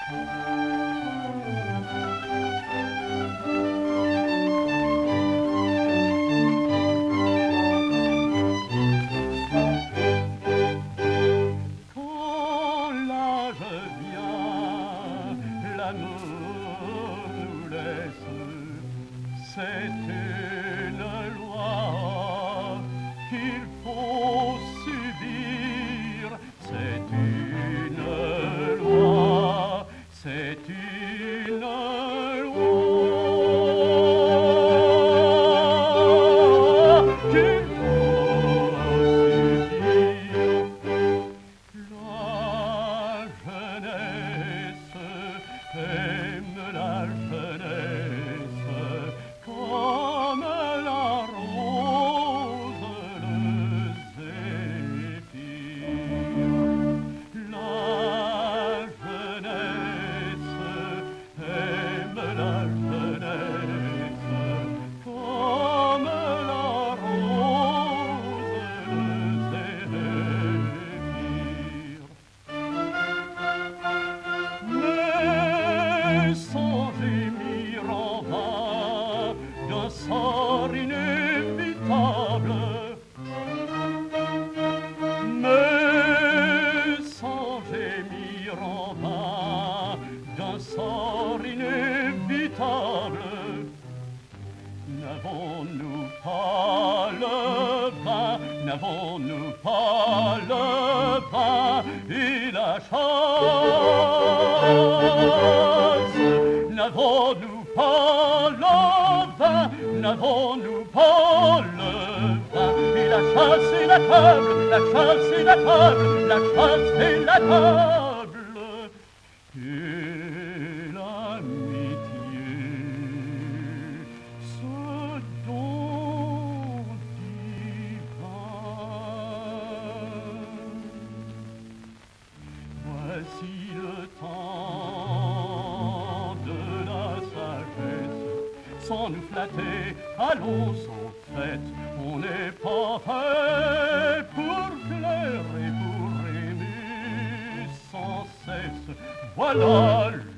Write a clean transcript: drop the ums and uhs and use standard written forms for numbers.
L'amour nous laisse, c'est une loi qu'il faut subir, c'est une loi, c'est une loi qu'il faut subir. Aime la jeunesse comme la rose, le zéphyr. La jeunesse aime la jeunesse comme la rose, le zéphyr. Sans gémir en vain d'un sort inévitable, mais sans gémir en vain d'un sort inévitable, n'avons-nous pas le vin, n'avons-nous pas le vin et la chance? N'avons-nous pas le vin, n'avons-nous pas le vin et la chasse et la table, la chasse et la table, la chasse et la table et l'amitié, ce don divin. Voici le temps de la sagesse, sans nous flatter, allons aux fêtes. On n'est pas fait pour plaire et pour aimer sans cesse. Voilà